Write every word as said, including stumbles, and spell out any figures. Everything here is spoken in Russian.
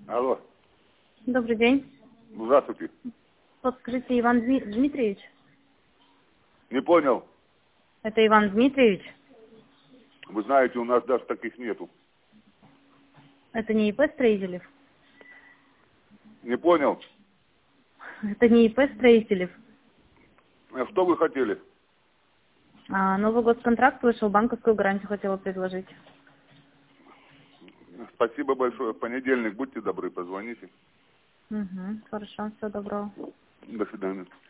Алло. Добрый день. Здравствуйте. Подскажите, Иван Дми- Дмитриевич? Не понял. Это Иван Дмитриевич? Вы знаете, у нас даже таких нету. Это не ИП Строителев? Не понял. Это не ИП Строителев? А что вы хотели? А, Новый год контракт вышел, банковскую гарантию хотела предложить. Спасибо большое. В понедельник, будьте добры, позвоните. Угу, хорошо, всего доброго. До свидания.